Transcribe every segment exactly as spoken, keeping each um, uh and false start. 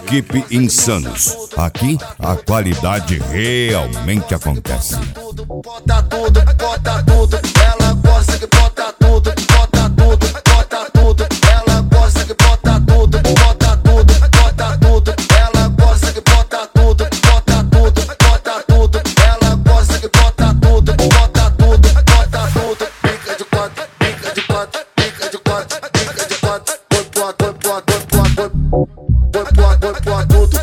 Equipe Insanos. Aqui a qualidade realmente acontece. Bota tudo, bota tudo, ela gosta que bota tudo, bota tudo, bota tudo, ela gosta que bota tudo, bota tudo, bota tudo, ela gosta que bota tudo, bota tudo, bota tudo, ela gosta que bota tudo, bota tudo, bota tudo, pica de quatro, pica de quatro, pica de quatro, pica de quatro, bota, bota, bota, bota, bota, bota tudo.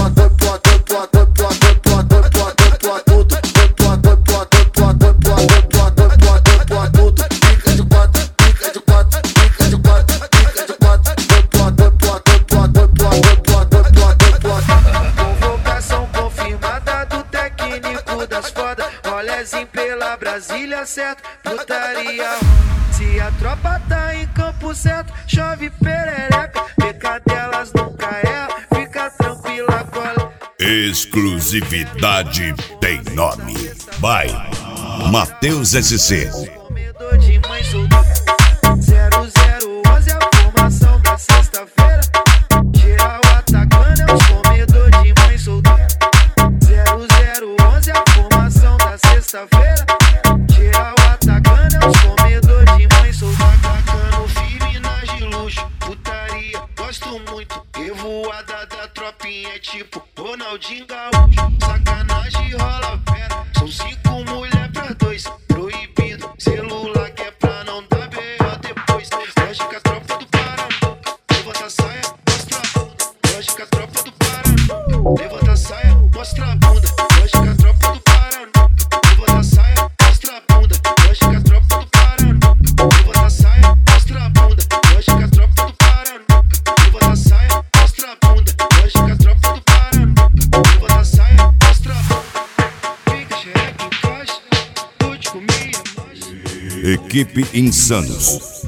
Rolezinho pela Brasília, certo? Putaria. Se a tropa tá em campo certo, chove perereca, pecadelas nunca é, fica tranquila, cola. Exclusividade tem nome. Vai, Matheus S C. Comedor de mãe solteira. zero zero onze a formação da sexta-feira. Geral atacando é os comedor de mãe solteira. zero zero onze a formação da sexta-feira. Geral atacando é os comedor de mãe solteira. Atacando firme nas de luxo, putaria, gosto muito. Revoada da tropinha é tipo Ronaldinho Gaúcho. Sacanagem rola fera, são cinco mulher pra dois. Proibido, celular que é pra não dar B O depois. Lógica, tropa do Paraná, levanta a saia, mostra a bunda. Lógica, tropa do Paraná, levanta a saia, mostra a bunda. Lógica, tropa do Paraná, levanta a saia, mostra a bunda. Lógica, tropa do Paraná, levanta a saia, mostra a bunda. Lógica, tropa do Paraná, levanta a saia, mostra a bunda. Lógica, tropa do Paraná, levanta a saia, mostra a bunda. Fica xereca em caixa, lute comigo. Equipe Insanos.